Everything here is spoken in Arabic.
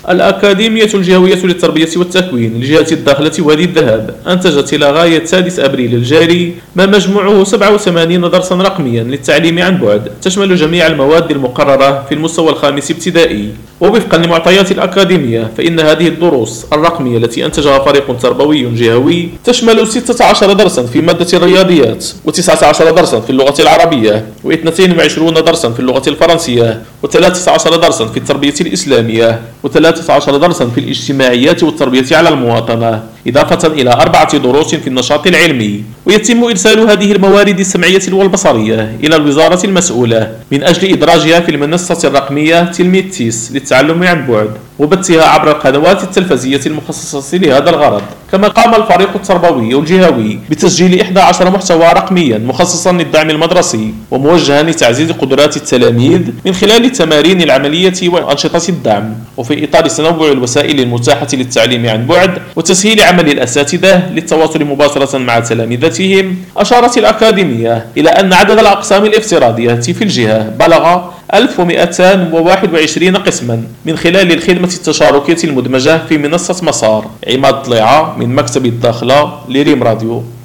الأكاديمية الجهوية للتربية والتكوين للجهة الداخلة وادي الذهب أنتجت إلى غاية 6 أبريل الجاري ما مجموعه 87 درسا رقميا للتعليم عن بعد، تشمل جميع المواد المقررة في المستوى الخامس ابتدائي. ووفقا لمعطيات الأكاديمية فإن هذه الدروس الرقمية التي أنتجها فريق تربوي جهوي تشمل 16 درسا في مادة الرياضيات، و19 درسا في اللغة العربية، و22 درسا في اللغة الفرنسية، و13 درسا في التربية الإسلامية، و13 درسا في الاجتماعيات والتربية على المواطنة، إضافة إلى 4 دروس في النشاط العلمي. ويتم إرسال هذه الموارد السمعية والبصرية إلى الوزارة المسؤولة من أجل إدراجها في المنصة الرقمية تلميذ تيس للتعلم عن بعد وبثها عبر القنوات التلفزية المخصصة لهذا الغرض. كما قام الفريق التربوي الجهوي بتسجيل 11 محتوى رقميا مخصصا للدعم المدرسي وموجها لتعزيز قدرات التلاميذ من خلال التمارين العملية وأنشطة الدعم، وفي إطار تنوع الوسائل المتاحة للتعليم عن بعد وتسهيل عمل الأساتذة للتواصل مباشرة مع تلامذتهم. أشارت الأكاديمية إلى أن عدد الأقسام الافتراضية في الجهة بلغ 1221 قسما من خلال الخدمة التشاركية المدمجة في منصة مسار. عماد طليعة من مكتب الداخلة لريم راديو.